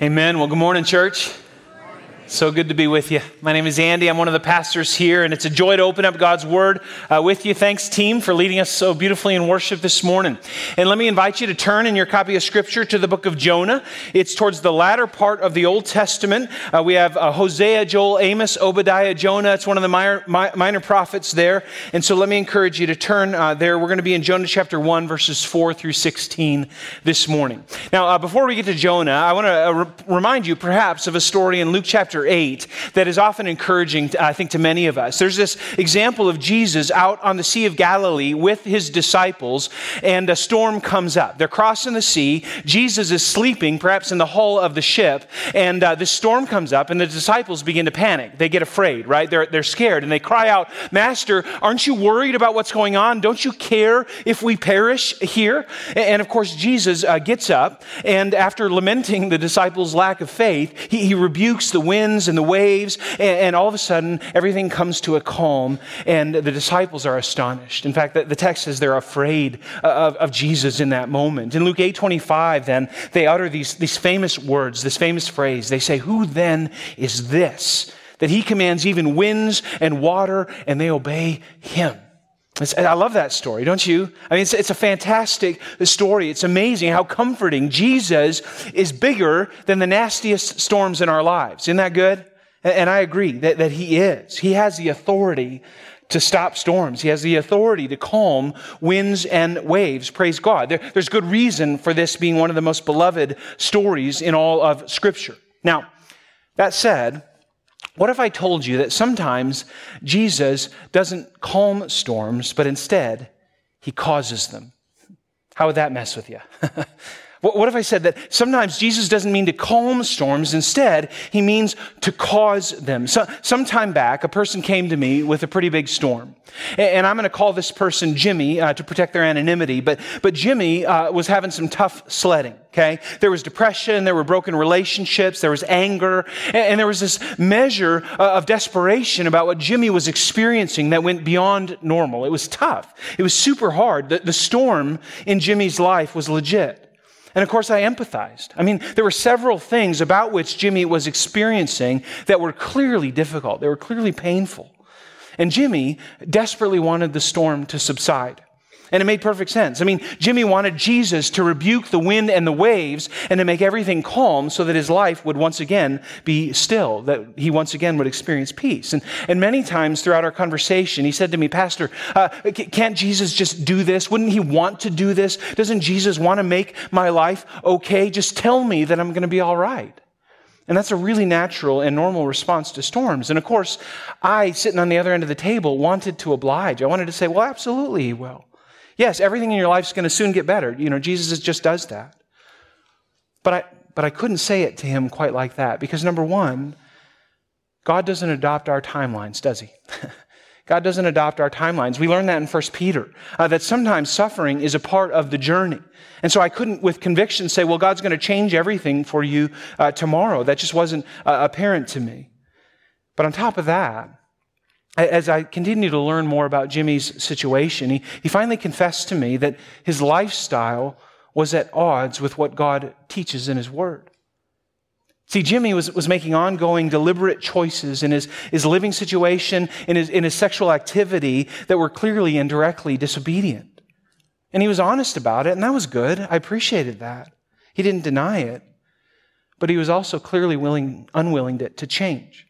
Amen. Well, good morning, church. So good to be with you. My name is Andy. I'm one of the pastors here, and it's a joy to open up God's Word with you. Thanks, team, for leading us so beautifully in worship this morning. And let me invite you to turn in your copy of Scripture to the book of Jonah. It's towards the latter part of the Old Testament. We have Hosea, Joel, Amos, Obadiah, Jonah. It's one of the minor prophets there. And so let me encourage you to turn there. We're going to be in Jonah chapter 1, verses 4 through 16 this morning. Now, before we get to Jonah, I want to remind you perhaps of a story in Luke chapter 8 that is often encouraging, I think, to many of us. There's this example of Jesus out on the Sea of Galilee with his disciples, and a storm comes up. They're crossing the sea. Jesus is sleeping, perhaps in the hull of the ship, and this storm comes up, and the disciples begin to panic. They get afraid, right? They're scared, and they cry out, "Master, aren't you worried about what's going on? Don't you care if we perish here?" And of course, Jesus gets up, and after lamenting the disciples' lack of faith, he rebukes the winds and the waves, and all of a sudden, everything comes to a calm, and the disciples are astonished. In fact, the text says they're afraid of Jesus in that moment. In Luke 8:25, then, they utter these famous words, this famous phrase. They say, "Who then is this, that he commands even winds and water, and they obey him?" I love that story, don't you? I mean, it's a fantastic story. It's amazing how comforting. Jesus is bigger than the nastiest storms in our lives. Isn't that good? And I agree that he is. He has the authority to stop storms. He has the authority to calm winds and waves. Praise God. There's good reason for this being one of the most beloved stories in all of Scripture. Now, that said, what if I told you that sometimes Jesus doesn't calm storms, but instead he causes them? How would that mess with you? What if I said that sometimes Jesus doesn't mean to calm storms, instead he means to cause them? So, some time back, a person came to me with a pretty big storm. And I'm going to call this person Jimmy to protect their anonymity. But Jimmy was having some tough sledding, okay? There was depression, there were broken relationships, there was anger, and there was this measure of desperation about what Jimmy was experiencing that went beyond normal. It was tough. It was super hard. The storm in Jimmy's life was legit. And of course, I empathized. I mean, there were several things about which Jimmy was experiencing that were clearly difficult. They were clearly painful. And Jimmy desperately wanted the storm to subside. And it made perfect sense. I mean, Jimmy wanted Jesus to rebuke the wind and the waves and to make everything calm so that his life would once again be still, that he once again would experience peace. And many times throughout our conversation, he said to me, "Pastor, can't Jesus just do this? Wouldn't he want to do this? Doesn't Jesus want to make my life okay? Just tell me that I'm going to be all right." And that's a really natural and normal response to storms. And of course, I, sitting on the other end of the table, wanted to oblige. I wanted to say, well, absolutely he will. Yes, everything in your life is going to soon get better. You know, Jesus just does that. But I couldn't say it to him quite like that because, number one, God doesn't adopt our timelines, does he? God doesn't adopt our timelines. We learn that in 1 Peter, that sometimes suffering is a part of the journey. And so I couldn't with conviction say, well, God's going to change everything for you tomorrow. That just wasn't apparent to me. But on top of that, as I continue to learn more about Jimmy's situation, he finally confessed to me that his lifestyle was at odds with what God teaches in his Word. See, Jimmy was making ongoing, deliberate choices in his living situation, in his sexual activity that were clearly and directly disobedient. And he was honest about it, and that was good. I appreciated that. He didn't deny it, but he was also clearly unwilling to change.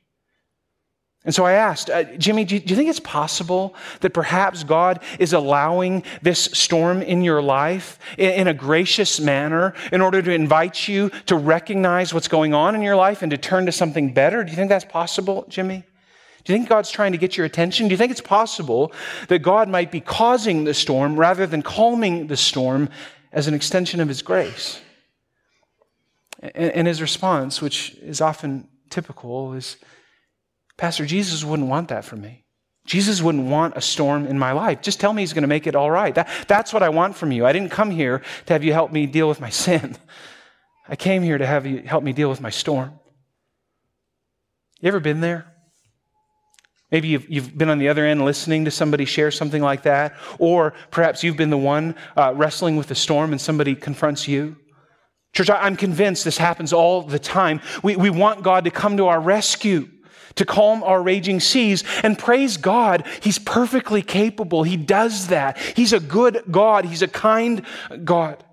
And so I asked, Jimmy, do you think it's possible that perhaps God is allowing this storm in your life in a gracious manner in order to invite you to recognize what's going on in your life and to turn to something better? Do you think that's possible, Jimmy? Do you think God's trying to get your attention? Do you think it's possible that God might be causing the storm rather than calming the storm as an extension of his grace? And his response, which is often typical, is, "Pastor, Jesus wouldn't want that for me. Jesus wouldn't want a storm in my life. Just tell me he's going to make it all right. That's what I want from you. I didn't come here to have you help me deal with my sin. I came here to have you help me deal with my storm." You ever been there? Maybe you've been on the other end listening to somebody share something like that, or perhaps you've been the one wrestling with the storm and somebody confronts you. Church, I'm convinced this happens all the time. We want God to come to our rescue, to calm our raging seas, and praise God, He's perfectly capable. He does that. He's a good God. He's a kind God.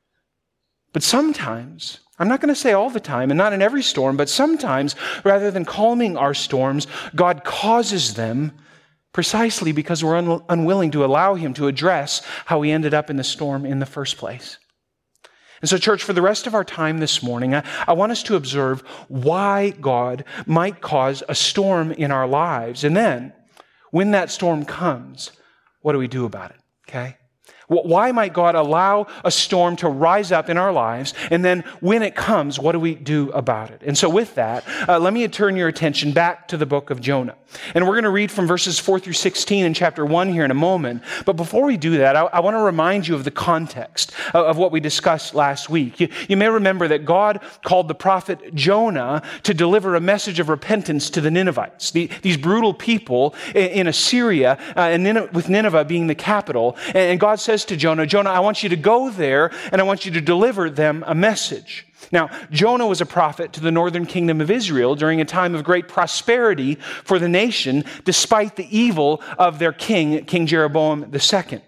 But sometimes, I'm not going to say all the time, and not in every storm, but sometimes, rather than calming our storms, God causes them precisely because we're unwilling to allow Him to address how we ended up in the storm in the first place. And so, church, for the rest of our time this morning, I want us to observe why God might cause a storm in our lives. And then, when that storm comes, what do we do about it? Okay? Why might God allow a storm to rise up in our lives? And then when it comes, what do we do about it? And so with that, let me turn your attention back to the book of Jonah. And we're going to read from verses 4 through 16 in chapter 1 here in a moment. But before we do that, I want to remind you of the context of what we discussed last week. You may remember that God called the prophet Jonah to deliver a message of repentance to the Ninevites, these brutal people in Assyria, and with Nineveh being the capital. And God says to Jonah, I want you to go there and I want you to deliver them a message. Now, Jonah was a prophet to the northern kingdom of Israel during a time of great prosperity for the nation, despite the evil of their king, King Jeroboam II.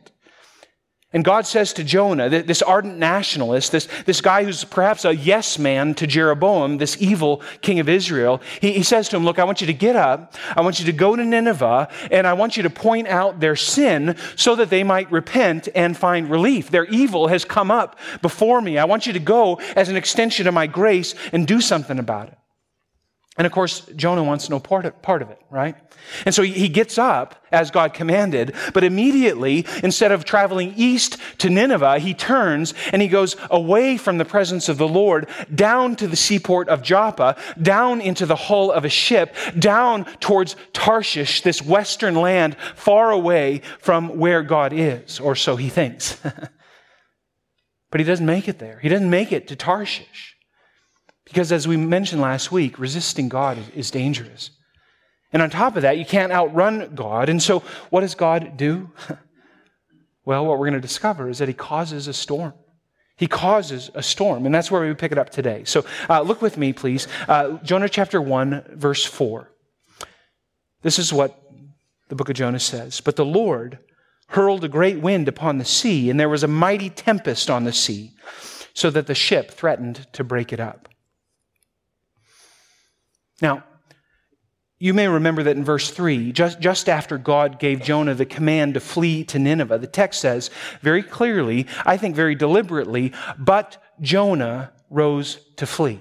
And God says to Jonah, this ardent nationalist, this guy who's perhaps a yes man to Jeroboam, this evil king of Israel, he says to him, look, I want you to get up, I want you to go to Nineveh, and I want you to point out their sin so that they might repent and find relief. Their evil has come up before me. I want you to go as an extension of my grace and do something about it. And of course, Jonah wants no part of it, right? And so he gets up as God commanded, but immediately, instead of traveling east to Nineveh, he turns and he goes away from the presence of the Lord down to the seaport of Joppa, down into the hull of a ship, down towards Tarshish, this western land far away from where God is, or so he thinks. But he doesn't make it there. He doesn't make it to Tarshish. Because as we mentioned last week, resisting God is dangerous. And on top of that, you can't outrun God. And so what does God do? Well, what we're going to discover is that He causes a storm. He causes a storm. And that's where we pick it up today. So look with me, please. Jonah chapter 1, verse 4. This is what the book of Jonah says. But the Lord hurled a great wind upon the sea, and there was a mighty tempest on the sea, so that the ship threatened to break it up. Now, you may remember that in verse 3, just after God gave Jonah the command to flee to Nineveh, the text says very clearly, I think very deliberately, but Jonah rose to flee.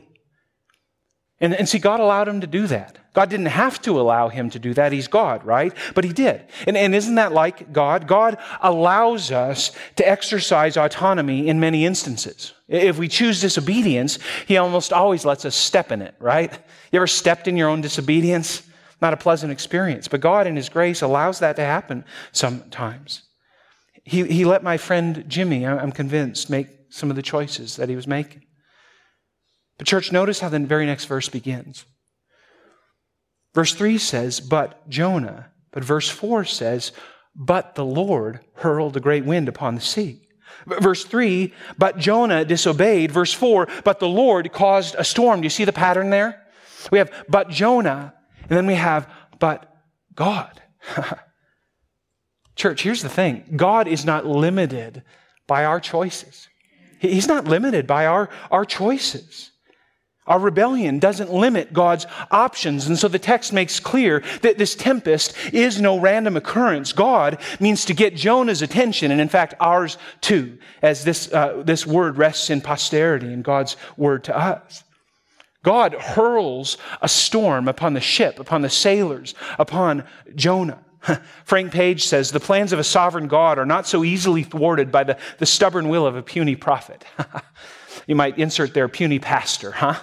And see, God allowed him to do that. God didn't have to allow him to do that. He's God, right? But He did. And isn't that like God? God allows us to exercise autonomy in many instances. If we choose disobedience, He almost always lets us step in it, right? You ever stepped in your own disobedience? Not a pleasant experience. But God in His grace allows that to happen sometimes. He let my friend Jimmy, I'm convinced, make some of the choices that he was making. But church, notice how the very next verse begins. Verse 3 says, but Jonah. But verse 4 says, but the Lord hurled a great wind upon the sea. Verse 3, but Jonah disobeyed. Verse 4, but the Lord caused a storm. Do you see the pattern there? We have but Jonah, and then we have but God. Church, here's the thing. God is not limited by our choices. He's not limited by our choices. Our rebellion doesn't limit God's options. And so the text makes clear that this tempest is no random occurrence. God means to get Jonah's attention, and in fact ours too, as this word rests in posterity in God's word to us. God hurls a storm upon the ship, upon the sailors, upon Jonah. Frank Page says, the plans of a sovereign God are not so easily thwarted by the stubborn will of a puny prophet. You might insert there, puny pastor, huh?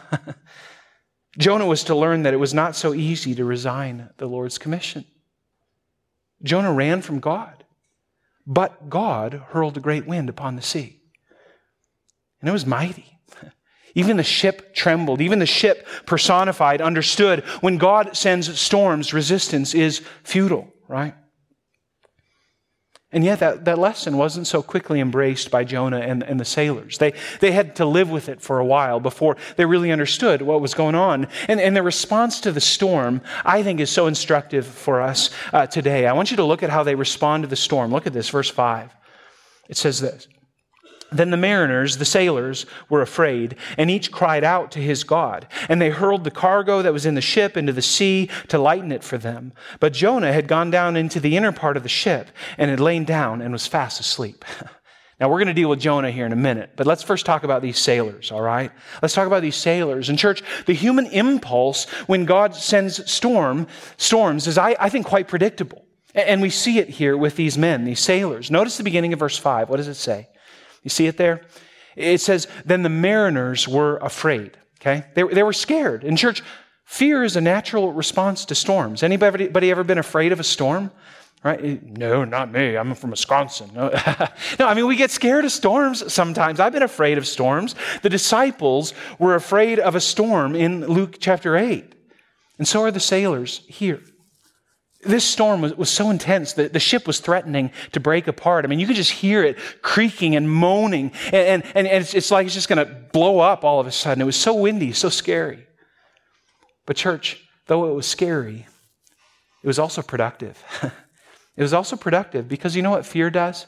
Jonah was to learn that it was not so easy to resign the Lord's commission. Jonah ran from God, but God hurled a great wind upon the sea. And it was mighty. Even the ship trembled. Even the ship personified understood when God sends storms, resistance is futile, right? And yet that lesson wasn't so quickly embraced by Jonah and the sailors. They had to live with it for a while before they really understood what was going on. And their response to the storm, I think, is so instructive for us today. I want you to look at how they respond to the storm. Look at this, verse 5. It says this. Then the mariners, the sailors, were afraid, and each cried out to his God. And they hurled the cargo that was in the ship into the sea to lighten it for them. But Jonah had gone down into the inner part of the ship and had lain down and was fast asleep. Now, we're going to deal with Jonah here in a minute, but let's first talk about these sailors, all right? Let's talk about these sailors. And church, the human impulse when God sends storms is, I think, quite predictable. And we see it here with these men, these sailors. Notice the beginning of verse 5. What does it say? You see it there? It says, then the mariners were afraid, okay? They were scared. In church, fear is a natural response to storms. Anybody ever been afraid of a storm? Right? No, not me. I'm from Wisconsin. No, I mean, we get scared of storms sometimes. I've been afraid of storms. The disciples were afraid of a storm in Luke chapter 8. And so are the sailors here. This storm was so intense that the ship was threatening to break apart. I mean, you could just hear it creaking and moaning, and it's like it's just going to blow up all of a sudden. It was so windy, so scary. But church, though it was scary, it was also productive. It was also productive because you know what fear does?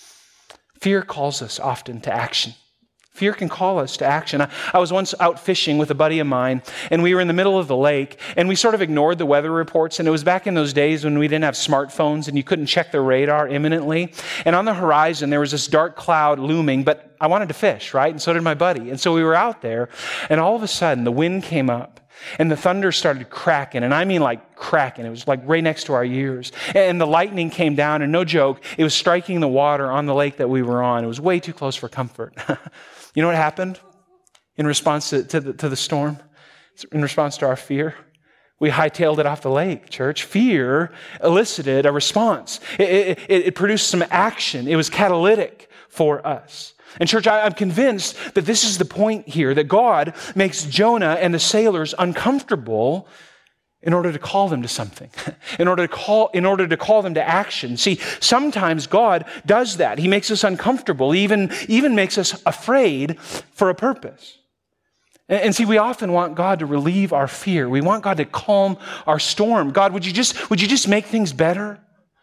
Fear calls us often to action. Fear can call us to action. I was once out fishing with a buddy of mine, and we were in the middle of the lake, and we sort of ignored the weather reports, and it was back in those days when we didn't have smartphones, and you couldn't check the radar imminently. And on the horizon, there was this dark cloud looming, but I wanted to fish, right? And so did my buddy. And so we were out there, and all of a sudden, the wind came up, and the thunder started cracking, and I mean like cracking. It was like right next to our ears. And the lightning came down, and no joke, it was striking the water on the lake that we were on. It was way too close for comfort. You know what happened in response to the storm? In response to our fear? We hightailed it off the lake, church. Fear elicited a response. It produced some action. It was catalytic for us. And church, I'm convinced that this is the point here, that God makes Jonah and the sailors uncomfortable in order to call them to something, in order to call them to action. See, sometimes God does that. He makes us uncomfortable, even makes us afraid for a purpose. And see, we often want God to relieve our fear. We want God to calm our storm. God, would you just make things better?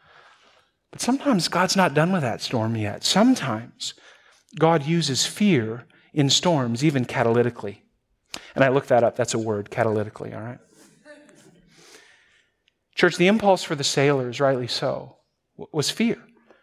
But sometimes God's not done with that storm yet. Sometimes God uses fear in storms, even catalytically. And I looked that up. That's a word, catalytically, all right? Church, the impulse for the sailors, rightly so, was fear.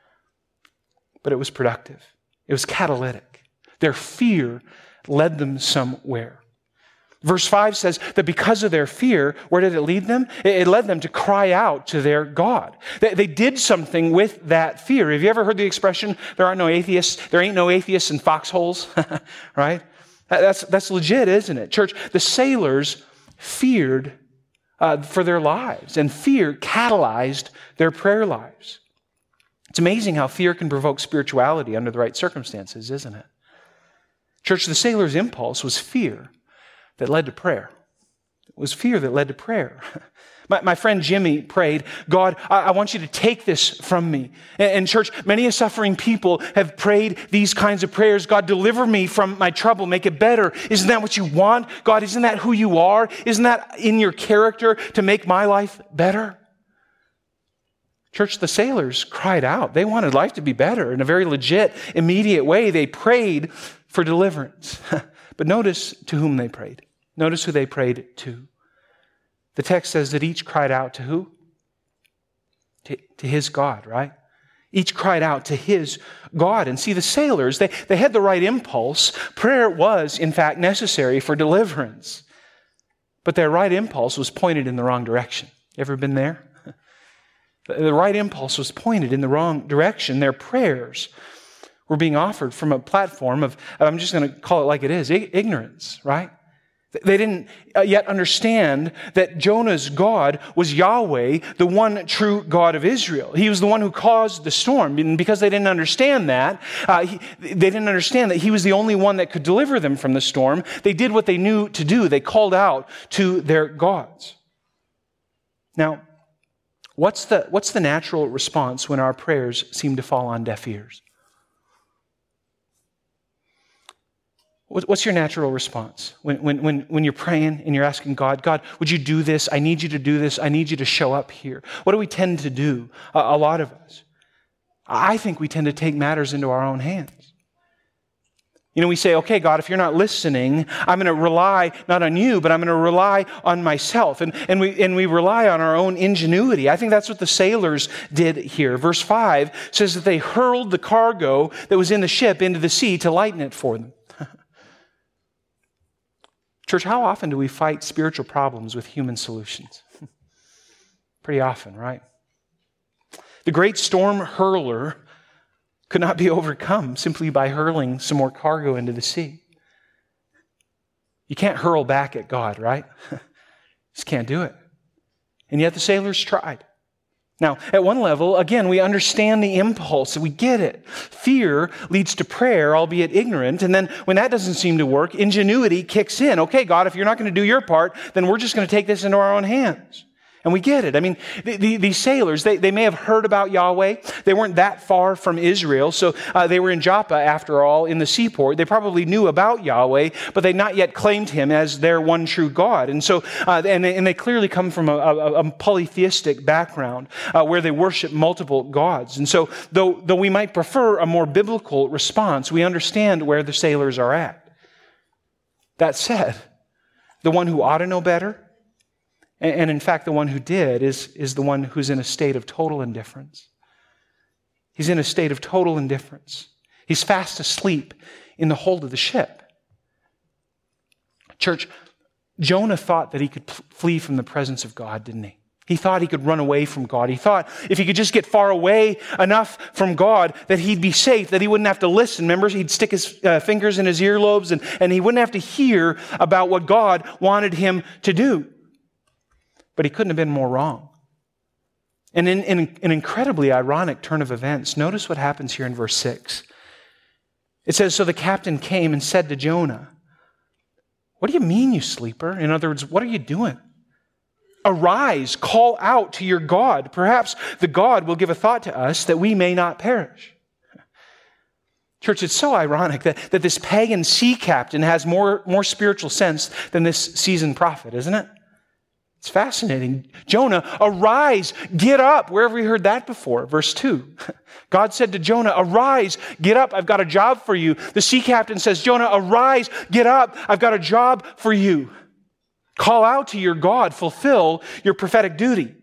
But it was productive. It was catalytic. Their fear led them somewhere. Verse 5 says that because of their fear, where did it lead them? It led them to cry out to their God. They did something with that fear. Have you ever heard the expression, there ain't no atheists in foxholes, right? That's legit, isn't it? Church, the sailors feared for their lives, and fear catalyzed their prayer lives. It's amazing how fear can provoke spirituality under the right circumstances, isn't it? Church, the sailor's impulse was fear that led to prayer. It was fear that led to prayer. My friend Jimmy prayed, God, I want you to take this from me. And church, many suffering people have prayed these kinds of prayers. God, deliver me from my trouble, make it better. Isn't that what you want? God, isn't that who you are? Isn't that in your character to make my life better? Church, the sailors cried out. They wanted life to be better in a very legit, immediate way. They prayed for deliverance. But notice to whom they prayed. Notice who they prayed to. The text says that each cried out to who? To his God, right? Each cried out to his God. And see, the sailors, they had the right impulse. Prayer was, in fact, necessary for deliverance. But their right impulse was pointed in the wrong direction. You ever been there? The right impulse was pointed in the wrong direction. Their prayers were being offered from a platform of, I'm just going to call it like it is, ignorance, right? They didn't yet understand that Jonah's God was Yahweh, the one true God of Israel. He was the one who caused the storm. And because they didn't understand that, he was the only one that could deliver them from the storm. They did what they knew to do. They called out to their gods. Now, What's the natural response when our prayers seem to fall on deaf ears? What's your natural response when you're praying and you're asking God, would you do this? I need you to do this. I need you to show up here. What do we tend to do? A lot of us. I think we tend to take matters into our own hands. We say, okay, God, if you're not listening, I'm going to rely not on you, but I'm going to rely on myself. And we rely on our own ingenuity. I think that's what the sailors did here. Verse 5 says that they hurled the cargo that was in the ship into the sea to lighten it for them. Church, how often do we fight spiritual problems with human solutions? Pretty often, right? The great storm hurler could not be overcome simply by hurling some more cargo into the sea. You can't hurl back at God, right? Just can't do it. And yet the sailors tried. Now, at one level, again, we understand the impulse. We get it. Fear leads to prayer, albeit ignorant. And then when that doesn't seem to work, ingenuity kicks in. Okay, God, if you're not going to do your part, then we're just going to take this into our own hands. And we get it. I mean, these sailors, they may have heard about Yahweh. They weren't that far from Israel. So they were in Joppa, after all, in the seaport. They probably knew about Yahweh, but they not yet claimed him as their one true God. And so, and they clearly come from a polytheistic background where they worship multiple gods. And so, though we might prefer a more biblical response, we understand where the sailors are at. That said, the one who ought to know better, and in fact, the one who did is the one who's in a state of total indifference. He's in a state of total indifference. He's fast asleep in the hold of the ship. Church, Jonah thought that he could flee from the presence of God, didn't he? He thought he could run away from God. He thought if he could just get far away enough from God that he'd be safe, that he wouldn't have to listen. Remember, he'd stick his fingers in his earlobes and he wouldn't have to hear about what God wanted him to do. But he couldn't have been more wrong. And in an incredibly ironic turn of events, notice what happens here in verse 6. It says, so the captain came and said to Jonah, what do you mean, you sleeper? In other words, what are you doing? Arise, call out to your God. Perhaps the God will give a thought to us that we may not perish. Church, it's so ironic that this pagan sea captain has more spiritual sense than this seasoned prophet, isn't it? It's fascinating. Jonah, arise, get up. Where have we heard that before? Verse 2. God said to Jonah, arise, get up. I've got a job for you. The sea captain says, Jonah, arise, get up. I've got a job for you. Call out to your God. Fulfill your prophetic duty.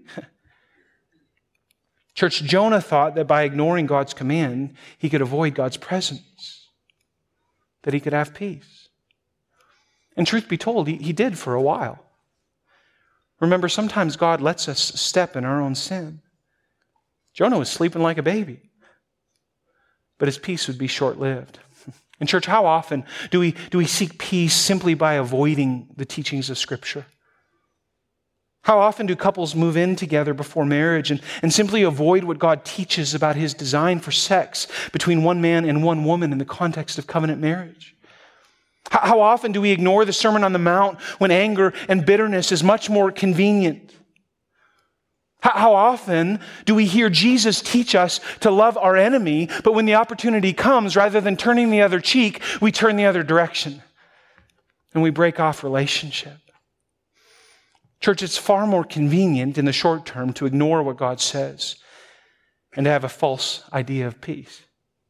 Church, Jonah thought that by ignoring God's command, he could avoid God's presence, that he could have peace. And truth be told, he did for a while. Remember, sometimes God lets us step in our own sin. Jonah was sleeping like a baby, but his peace would be short-lived. And church, how often do we seek peace simply by avoiding the teachings of Scripture? How often do couples move in together before marriage and simply avoid what God teaches about his design for sex between one man and one woman in the context of covenant marriage? How often do we ignore the Sermon on the Mount when anger and bitterness is much more convenient? How often do we hear Jesus teach us to love our enemy, but when the opportunity comes, rather than turning the other cheek, we turn the other direction and we break off relationship? Church, it's far more convenient in the short term to ignore what God says and to have a false idea of peace.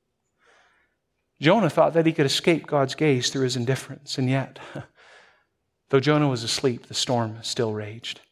Jonah thought that he could escape God's gaze through his indifference, and yet, though Jonah was asleep, the storm still raged.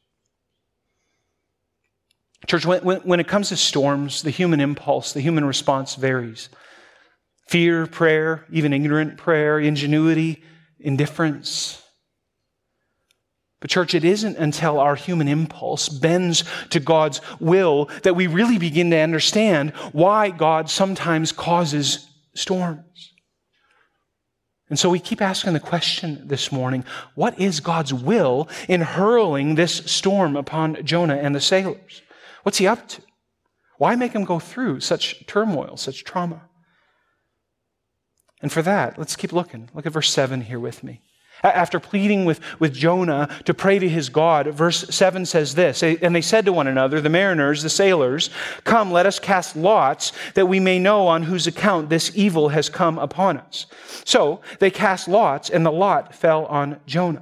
Church, when it comes to storms, the human impulse, the human response varies. Fear, prayer, even ignorant prayer, ingenuity, indifference. But church, it isn't until our human impulse bends to God's will that we really begin to understand why God sometimes causes storms. And so we keep asking the question this morning, what is God's will in hurling this storm upon Jonah and the sailors? What's he up to? Why make him go through such turmoil, such trauma? And for that, let's keep looking. Look at verse 7 here with me. After pleading with Jonah to pray to his God, verse 7 says this, and they said to one another, the mariners, the sailors, "Come, let us cast lots, that we may know on whose account this evil has come upon us." So they cast lots, and the lot fell on Jonah.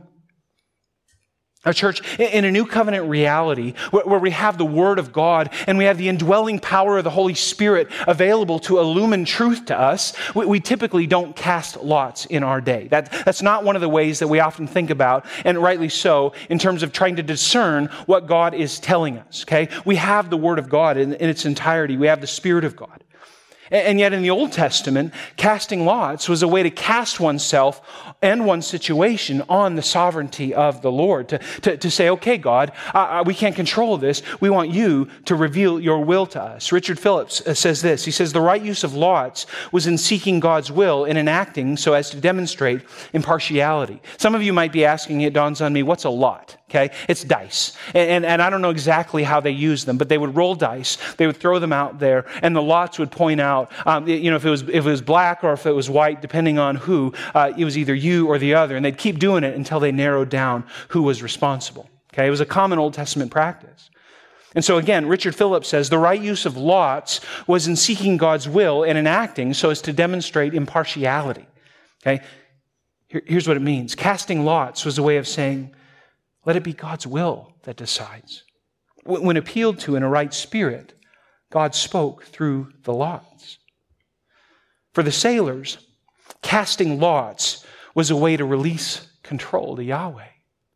Our church, in a new covenant reality where we have the Word of God and we have the indwelling power of the Holy Spirit available to illumine truth to us, we typically don't cast lots in our day. That's not one of the ways that we often think about, and rightly so, in terms of trying to discern what God is telling us. Okay, we have the Word of God in its entirety. We have the Spirit of God. And yet in the Old Testament, casting lots was a way to cast oneself and one's situation on the sovereignty of the Lord. To say, okay, God, we can't control this. We want you to reveal your will to us. Richard Phillips says this. He says, the right use of lots was in seeking God's will and in acting so as to demonstrate impartiality. Some of you might be asking, it dawns on me, what's a lot? Okay, it's dice. And I don't know exactly how they use them, but they would roll dice, they would throw them out there, and the lots would point out, if it was black or if it was white, depending on who, it was either you or the other, and they'd keep doing it until they narrowed down who was responsible. Okay, it was a common Old Testament practice. And so again, Richard Phillips says, the right use of lots was in seeking God's will and in acting so as to demonstrate impartiality. Okay, here's what it means. Casting lots was a way of saying, let it be God's will that decides. When appealed to in a right spirit, God spoke through the lots. For the sailors, casting lots was a way to release control to Yahweh,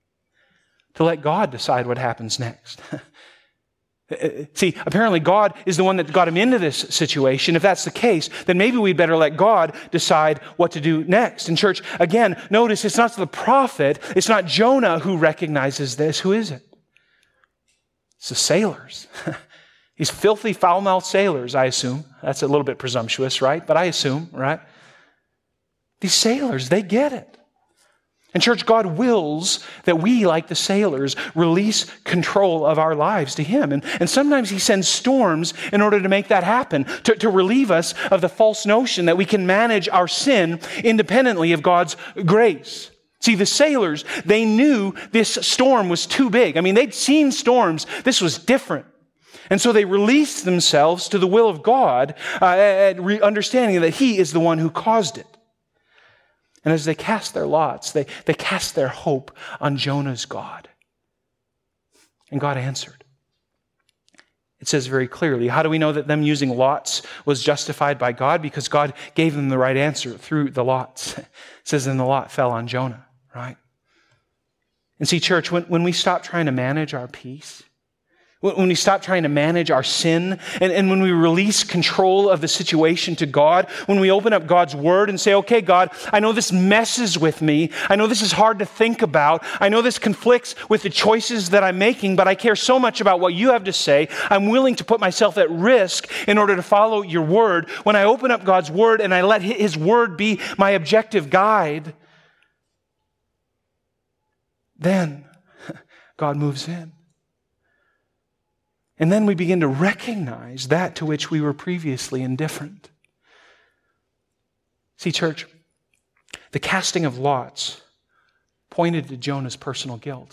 to let God decide what happens next. See, apparently God is the one that got him into this situation. If that's the case, then maybe we'd better let God decide what to do next. And church, again, notice it's not the prophet, it's not Jonah who recognizes this. Who is it? It's the sailors. These filthy, foul-mouthed sailors, I assume. That's a little bit presumptuous, right? But I assume, right? These sailors, they get it. And church, God wills that we, like the sailors, release control of our lives to Him. And sometimes He sends storms in order to make that happen, to relieve us of the false notion that we can manage our sin independently of God's grace. See, the sailors, they knew this storm was too big. I mean, they'd seen storms. This was different. And so they released themselves to the will of God, understanding that He is the one who caused it. And as they cast their lots, they cast their hope on Jonah's God. And God answered. It says very clearly, how do we know that them using lots was justified by God? Because God gave them the right answer through the lots. It says, and the lot fell on Jonah, right? And see, church, when we stop trying to manage our peace, when we stop trying to manage our sin, and when we release control of the situation to God, when we open up God's Word and say, okay, God, I know this messes with me. I know this is hard to think about. I know this conflicts with the choices that I'm making, but I care so much about what you have to say. I'm willing to put myself at risk in order to follow your Word. When I open up God's Word and I let His Word be my objective guide, then God moves in. And then we begin to recognize that to which we were previously indifferent. See, church, the casting of lots pointed to Jonah's personal guilt.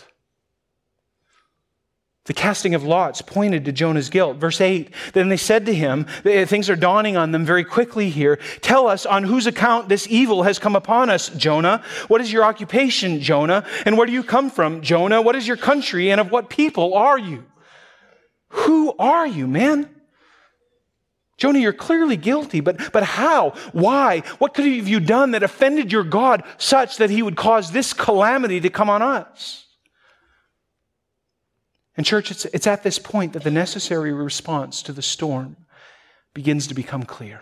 The casting of lots pointed to Jonah's guilt. Verse 8, then they said to him, things are dawning on them very quickly here, tell us on whose account this evil has come upon us, Jonah. What is your occupation, Jonah? And where do you come from, Jonah? What is your country, and of what people are you? Who are you, man? Jonah, you're clearly guilty, but how? Why? What could have you done that offended your God such that He would cause this calamity to come on us? And church, it's at this point that the necessary response to the storm begins to become clear.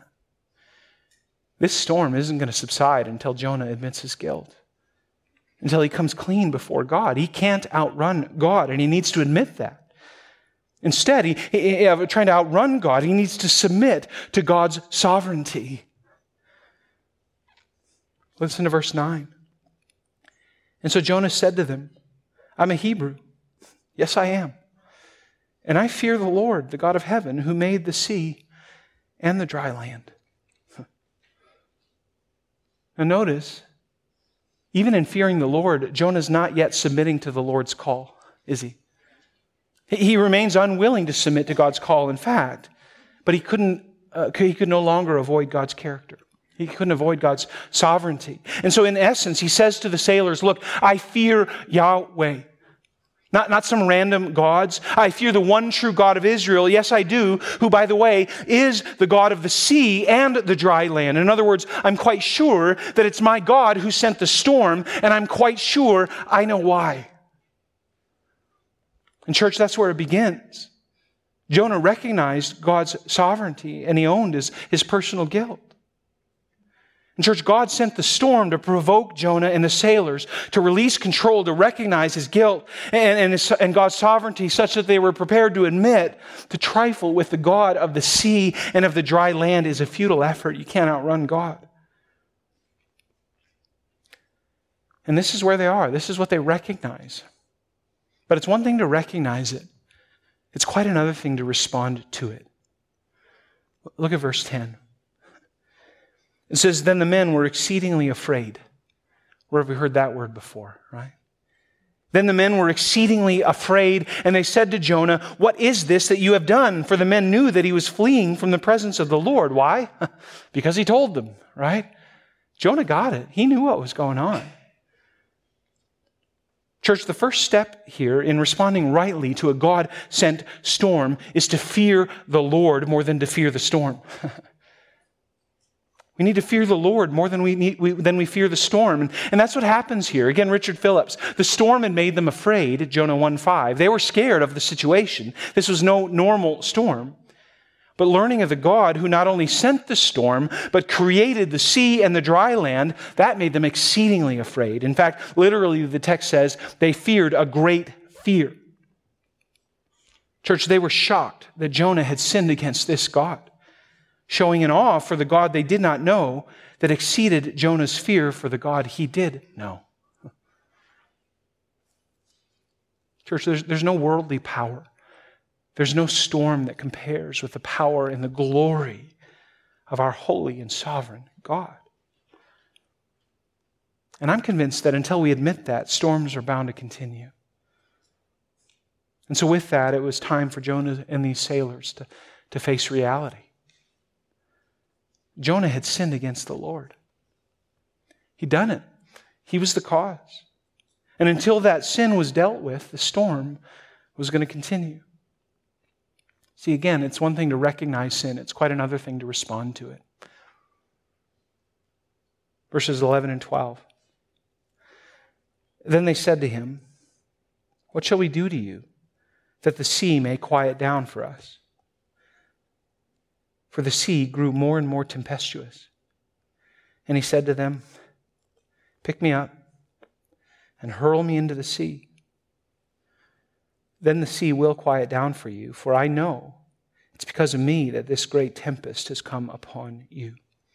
This storm isn't going to subside until Jonah admits his guilt, until he comes clean before God. He can't outrun God, and he needs to admit that. Instead, trying to outrun God, he needs to submit to God's sovereignty. Listen to verse 9. And so Jonah said to them, I'm a Hebrew. Yes, I am. And I fear the Lord, the God of heaven, who made the sea and the dry land. Now notice, Even in fearing the Lord, Jonah's not yet submitting to the Lord's call, is he? He remains unwilling to submit to God's call, in fact, but he could no longer avoid God's character. He couldn't avoid God's sovereignty. And so in essence, he says to the sailors, look, I fear Yahweh. Not some random gods. I fear the one true God of Israel. Yes, I do, who, by the way, is the God of the sea and the dry land. In other words, I'm quite sure that it's my God who sent the storm, and I'm quite sure I know why. And church, that's where it begins. Jonah recognized God's sovereignty, and he owned his personal guilt. And church, God sent the storm to provoke Jonah and the sailors to release control, to recognize his guilt and God's sovereignty such that they were prepared to admit to trifle with the God of the sea and of the dry land is a futile effort. You can't outrun God. And this is where they are. This is what they recognize. But it's one thing to recognize it. It's quite another thing to respond to it. Look at verse 10. It says, then the men were exceedingly afraid. Where have we heard that word before, right? Then the men were exceedingly afraid, and they said to Jonah, what is this that you have done? For the men knew that he was fleeing from the presence of the Lord. Why? Because he told them, right? Jonah got it. He knew what was going on. Church, the first step here in responding rightly to a God-sent storm is to fear the Lord more than to fear the storm. We need to fear the Lord more than we fear the storm. And that's what happens here. Again, Richard Phillips. The storm had made them afraid, Jonah 1:5. They were scared of the situation. This was no normal storm. But learning of the God who not only sent the storm, but created the sea and the dry land, that made them exceedingly afraid. In fact, literally the text says they feared a great fear. Church, they were shocked that Jonah had sinned against this God, showing an awe for the God they did not know that exceeded Jonah's fear for the God he did know. Church, there's no worldly power. There's no storm that compares with the power and the glory of our holy and sovereign God. And I'm convinced that until we admit that, storms are bound to continue. And so with that, it was time for Jonah and these sailors to face reality. Jonah had sinned against the Lord. He'd done it. He was the cause. And until that sin was dealt with, the storm was going to continue. See, again, it's one thing to recognize sin. It's quite another thing to respond to it. Verses 11 and 12. Then they said to him, what shall we do to you, that the sea may quiet down for us? For the sea grew more and more tempestuous. And he said to them, pick me up and hurl me into the sea. Then the sea will quiet down for you, for I know it's because of me that this great tempest has come upon you.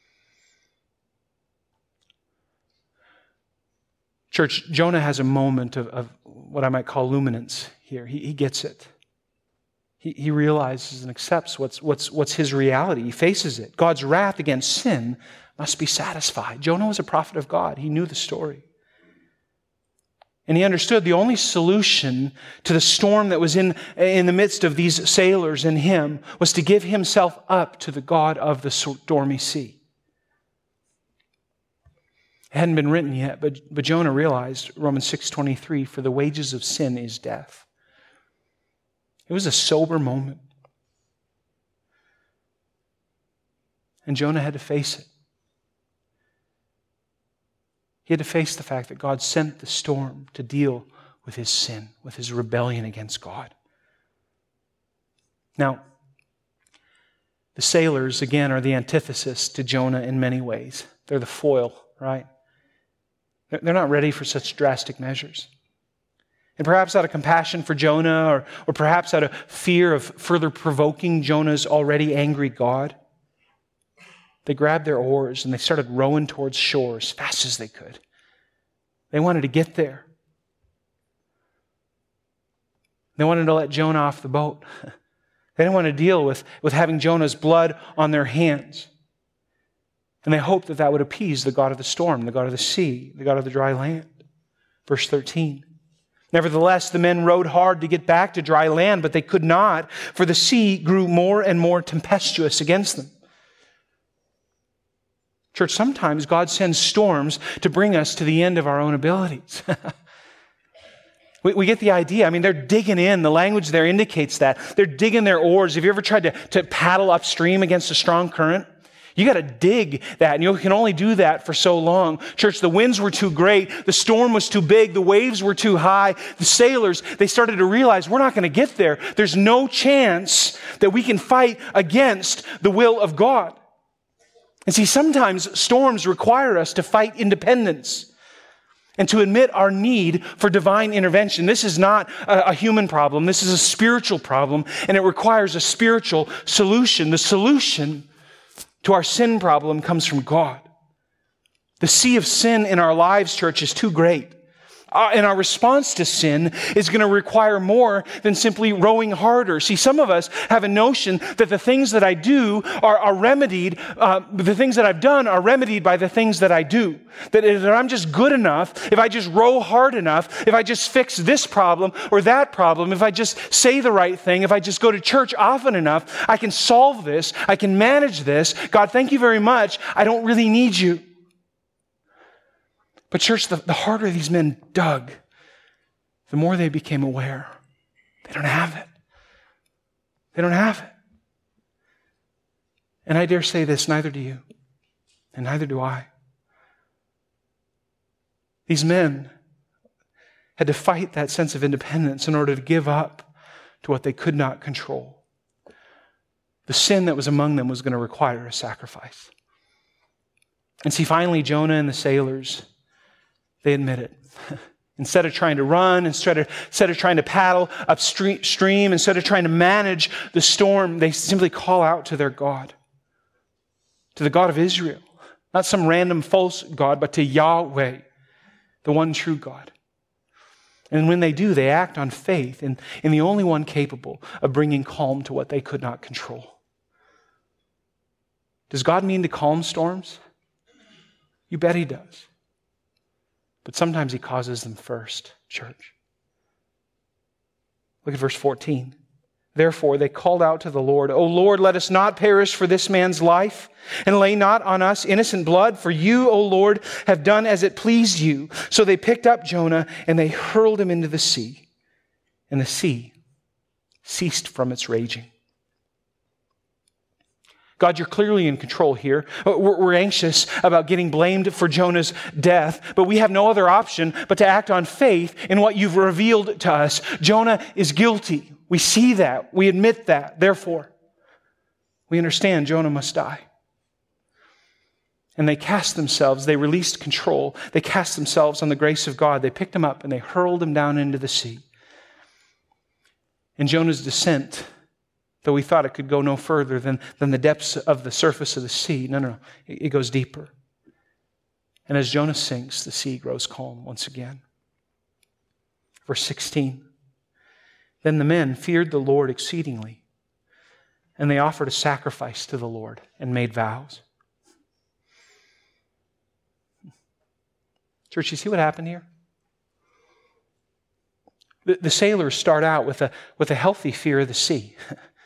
Church, Jonah has a moment of what I might call luminance here. He gets it. He realizes and accepts what's his reality. He faces it. God's wrath against sin must be satisfied. Jonah was a prophet of God. He knew the story. And he understood the only solution to the storm that was in the midst of these sailors and him was to give himself up to the God of the stormy sea. It hadn't been written yet, but Jonah realized, Romans 6:23, for the wages of sin is death. It was a sober moment. And Jonah had to face it. He had to face the fact that God sent the storm to deal with his sin, with his rebellion against God. Now, the sailors, again, are the antithesis to Jonah in many ways. They're the foil, right? They're not ready for such drastic measures. And perhaps out of compassion for Jonah, or perhaps out of fear of further provoking Jonah's already angry God, they grabbed their oars and they started rowing towards shore as fast as they could. They wanted to get there. They wanted to let Jonah off the boat. They didn't want to deal with having Jonah's blood on their hands. And they hoped that that would appease the God of the storm, the God of the sea, the God of the dry land. Verse 13. Nevertheless, the men rowed hard to get back to dry land, but they could not, for the sea grew more and more tempestuous against them. Church, sometimes God sends storms to bring us to the end of our own abilities. We get the idea. I mean, they're digging in. The language there indicates that. They're digging their oars. Have you ever tried to paddle upstream against a strong current? You got to dig that, and you can only do that for so long. Church, the winds were too great. The storm was too big. The waves were too high. The sailors, they started to realize we're not going to get there. There's no chance that we can fight against the will of God. And see, sometimes storms require us to fight independence and to admit our need for divine intervention. This is not a human problem. This is a spiritual problem, and it requires a spiritual solution. The solution to our sin problem comes from God. The sea of sin in our lives, church, is too great. And our response to sin is going to require more than simply rowing harder. See, some of us have a notion that the things that I do are remedied, the things that I've done are remedied by the things that I do. That if I'm just good enough, if I just row hard enough, if I just fix this problem or that problem, if I just say the right thing, if I just go to church often enough, I can solve this, I can manage this. God, thank you very much. I don't really need you. But church, the harder these men dug, the more they became aware. They don't have it. They don't have it. And I dare say this, neither do you, and neither do I. These men had to fight that sense of independence in order to give up to what they could not control. The sin that was among them was going to require a sacrifice. And see, finally, Jonah and the sailors, they admit it. Instead of trying to run, instead of trying to paddle upstream, instead of trying to manage the storm, they simply call out to their God, to the God of Israel. Not some random false God, but to Yahweh, the one true God. And when they do, they act on faith in the only one capable of bringing calm to what they could not control. Does God mean to calm storms? You bet He does. But sometimes He causes them first, church. Look at verse 14. Therefore, they called out to the Lord, O Lord, let us not perish for this man's life, and lay not on us innocent blood, for you, O Lord, have done as it pleased you. So they picked up Jonah, and they hurled him into the sea, and the sea ceased from its raging. God, you're clearly in control here. We're anxious about getting blamed for Jonah's death, but we have no other option but to act on faith in what you've revealed to us. Jonah is guilty. We see that. We admit that. Therefore, we understand Jonah must die. And they they released control. They cast themselves on the grace of God. They picked him up and they hurled him down into the sea. And Jonah's descent, though we thought it could go no further than the depths of the surface of the sea. No. It goes deeper. And as Jonah sinks, the sea grows calm once again. Verse 16. Then the men feared the Lord exceedingly, and they offered a sacrifice to the Lord and made vows. Church, you see what happened here? The sailors start out with a healthy fear of the sea.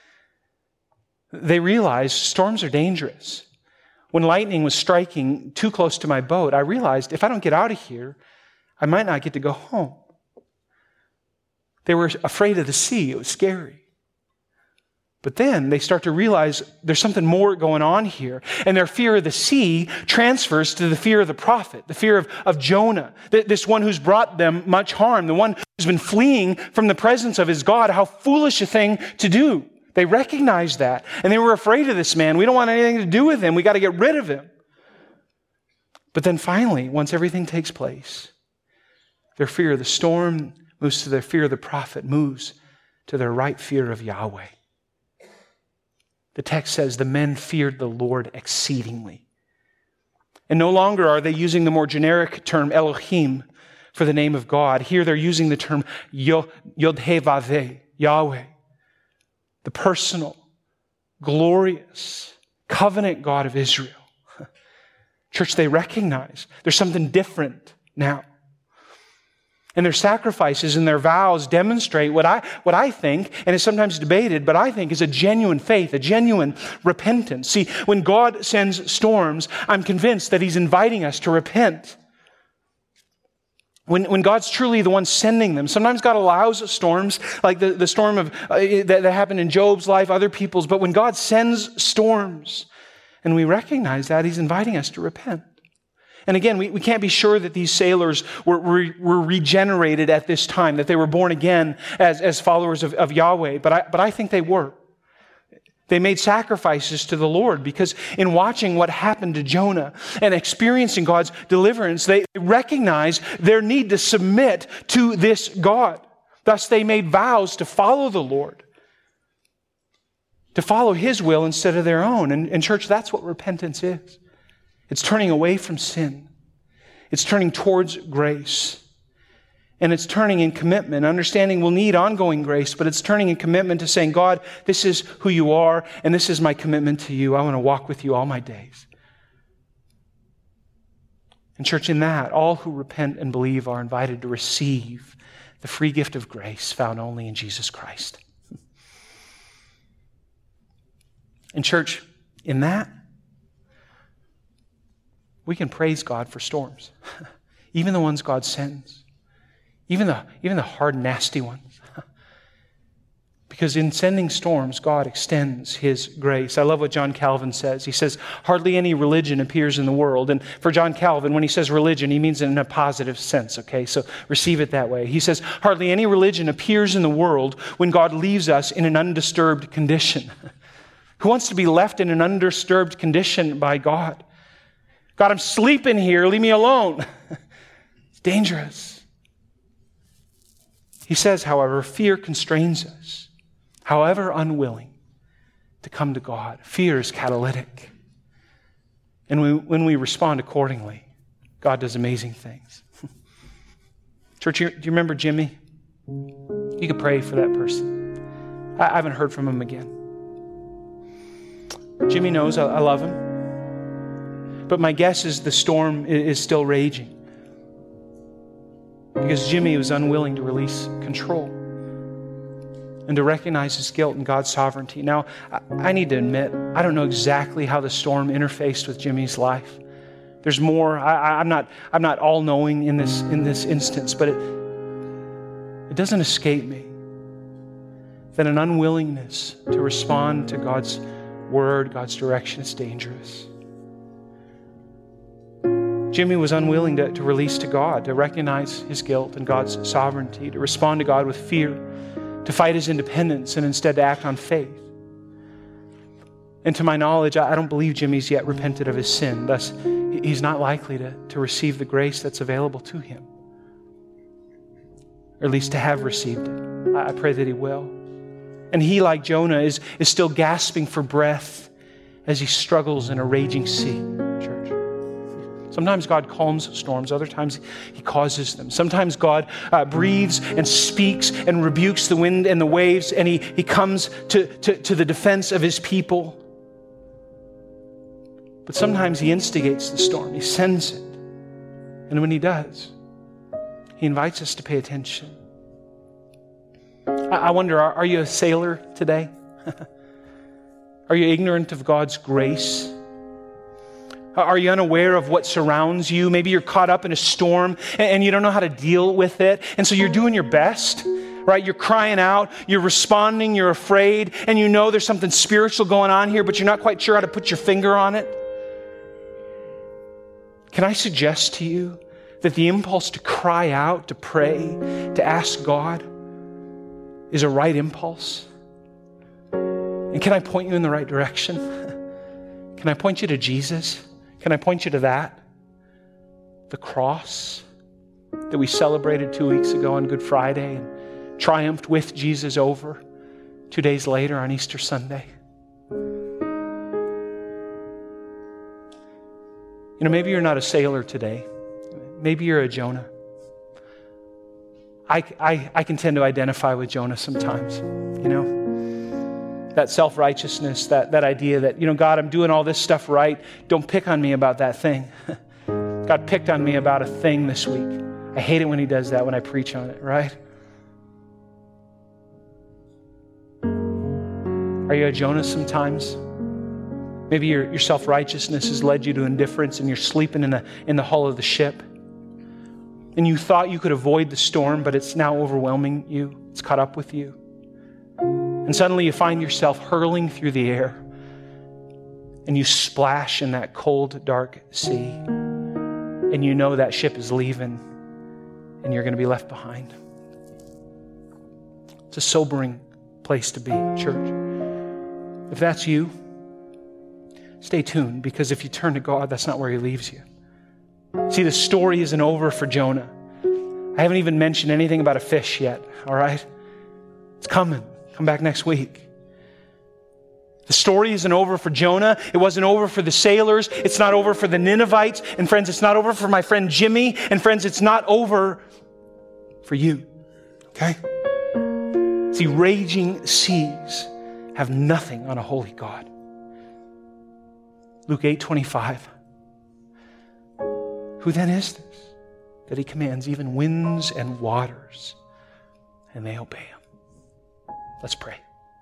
They realized storms are dangerous. When lightning was striking too close to my boat, I realized if I don't get out of here, I might not get to go home. They were afraid of the sea. It was scary. But then they start to realize there's something more going on here. And their fear of the sea transfers to the fear of the prophet, the fear of Jonah, this one who's brought them much harm, the one who's been fleeing from the presence of his God. How foolish a thing to do. They recognized that. And they were afraid of this man. We don't want anything to do with him. We got to get rid of him. But then finally, once everything takes place, their fear of the storm moves to their fear of the prophet, moves to their right fear of Yahweh. The text says the men feared the Lord exceedingly. And no longer are they using the more generic term Elohim for the name of God. Here they're using the term Yod-Heh-Vav-Heh, Yahweh. The personal, glorious, covenant God of Israel. Church, they recognize there's something different now. And their sacrifices and their vows demonstrate what I think, and is sometimes debated, but I think is a genuine faith, a genuine repentance. See, when God sends storms, I'm convinced that He's inviting us to repent. When God's truly the one sending them. Sometimes God allows storms, like the storm that happened in Job's life, other people's, but when God sends storms, and we recognize that, He's inviting us to repent. And again, we can't be sure that these sailors were regenerated at this time, that they were born again as followers of Yahweh, but I think they were. They made sacrifices to the Lord because in watching what happened to Jonah and experiencing God's deliverance, they recognized their need to submit to this God. Thus, they made vows to follow the Lord, to follow His will instead of their own. And church, that's what repentance is. It's turning away from sin. It's turning towards grace. And it's turning in commitment, understanding we'll need ongoing grace, but it's turning in commitment to saying, God, this is who you are, and this is my commitment to you. I want to walk with you all my days. And church, in that, all who repent and believe are invited to receive the free gift of grace found only in Jesus Christ. And church, in that, we can praise God for storms, even the ones God sends, even the hard, nasty ones. Because in sending storms, God extends His grace. I love what John Calvin says. He says, hardly any religion appears in the world. And for John Calvin, when he says religion, he means it in a positive sense, okay? So receive it that way. He says, hardly any religion appears in the world when God leaves us in an undisturbed condition. Who wants to be left in an undisturbed condition by God? God, I'm sleeping here. Leave me alone. It's dangerous. He says, however, fear constrains us, however unwilling, to come to God. Fear is catalytic. And when we respond accordingly, God does amazing things. Church, do you remember Jimmy? You could pray for that person. I haven't heard from him again. Jimmy knows I love him. But my guess is the storm is still raging because Jimmy was unwilling to release control and to recognize his guilt and God's sovereignty. Now, I need to admit, I don't know exactly how the storm interfaced with Jimmy's life. There's more. I'm not all-knowing in this instance, but it doesn't escape me that an unwillingness to respond to God's word, God's direction, is dangerous. Jimmy was unwilling to release to God, to recognize his guilt and God's sovereignty, to respond to God with fear, to fight his independence and instead to act on faith. And to my knowledge, I don't believe Jimmy's yet repented of his sin. Thus, he's not likely to receive the grace that's available to him, or at least to have received it. I pray that he will. And he, like Jonah, is still gasping for breath as he struggles in a raging sea, church. Sometimes God calms storms. Other times He causes them. Sometimes God breathes and speaks and rebukes the wind and the waves, and He comes to the defense of His people. But sometimes He instigates the storm. He sends it. And when He does, He invites us to pay attention. I wonder, are you a sailor today? Are you ignorant of God's grace? Are you unaware of what surrounds you? Maybe you're caught up in a storm and you don't know how to deal with it. And so you're doing your best, right? You're crying out, you're responding, you're afraid, and you know there's something spiritual going on here, but you're not quite sure how to put your finger on it. Can I suggest to you that the impulse to cry out, to pray, to ask God is a right impulse? And can I point you in the right direction? Can I point you to Jesus? Can I point you to that? The cross that we celebrated 2 weeks ago on Good Friday and triumphed with Jesus over 2 days later on Easter Sunday. You know, maybe you're not a sailor today. Maybe you're a Jonah. I can tend to identify with Jonah sometimes, you know. that self-righteousness, that idea that, God, I'm doing all this stuff right. Don't pick on me about that thing. God picked on me about a thing this week. I hate it when he does that when I preach on it, right? Are you a Jonah sometimes? Maybe your self-righteousness has led you to indifference and you're sleeping in the hull of the ship. And you thought you could avoid the storm, but it's now overwhelming you. It's caught up with you. And suddenly you find yourself hurling through the air and you splash in that cold, dark sea. And you know that ship is leaving and you're going to be left behind. It's a sobering place to be, church. If that's you, stay tuned, because if you turn to God, that's not where he leaves you. See, the story isn't over for Jonah. I haven't even mentioned anything about a fish yet, all right? It's coming. Come back next week. The story isn't over for Jonah. It wasn't over for the sailors. It's not over for the Ninevites. And friends, it's not over for my friend Jimmy. And friends, it's not over for you, okay? See, raging seas have nothing on a holy God. Luke 8:25. Who then is this that he commands even winds and waters, and they obey him? Let's pray.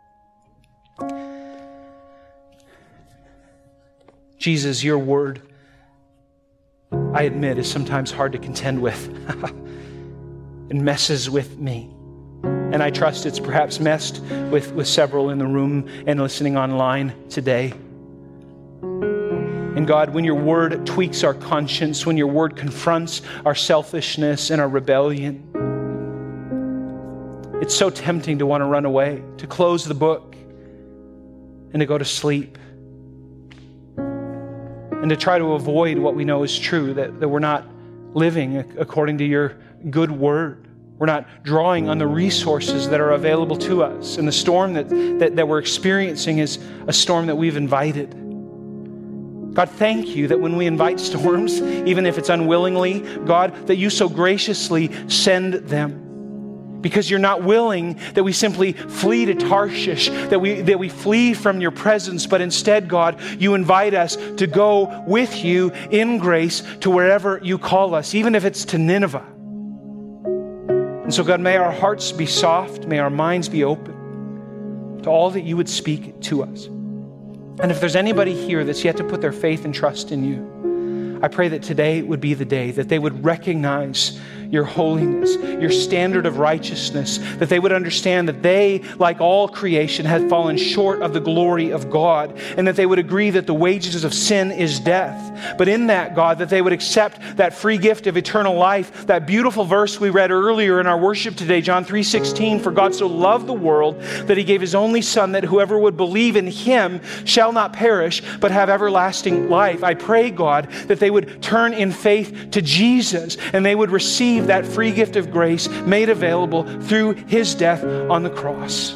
Jesus, your word, I admit, is sometimes hard to contend with. It messes with me. And I trust it's perhaps messed with several in the room and listening online today. And God, when your word tweaks our conscience, when your word confronts our selfishness and our rebellion, it's so tempting to want to run away, to close the book and to go to sleep and to try to avoid what we know is true, that we're not living according to your good word. We're not drawing on the resources that are available to us. And the storm that we're experiencing is a storm that we've invited. God, thank you that when we invite storms, even if it's unwillingly, God, that you so graciously send them. Because you're not willing that we simply flee to Tarshish, that we flee from your presence, but instead, God, you invite us to go with you in grace to wherever you call us, even if it's to Nineveh. And so, God, may our hearts be soft, may our minds be open to all that you would speak to us. And if there's anybody here that's yet to put their faith and trust in you, I pray that today would be the day that they would recognize your holiness, your standard of righteousness, that they would understand that they, like all creation, had fallen short of the glory of God, and that they would agree that the wages of sin is death. But in that, God, that they would accept that free gift of eternal life, that beautiful verse we read earlier in our worship today, John 3:16, for God so loved the world that he gave his only Son, that whoever would believe in him shall not perish, but have everlasting life. I pray, God, that they would turn in faith to Jesus, and they would receive that free gift of grace made available through his death on the cross.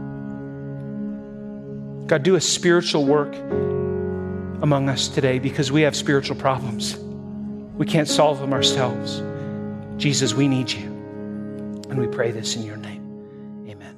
God, do a spiritual work among us today, because we have spiritual problems. We can't solve them ourselves. Jesus, we need you. And we pray this in your name. Amen.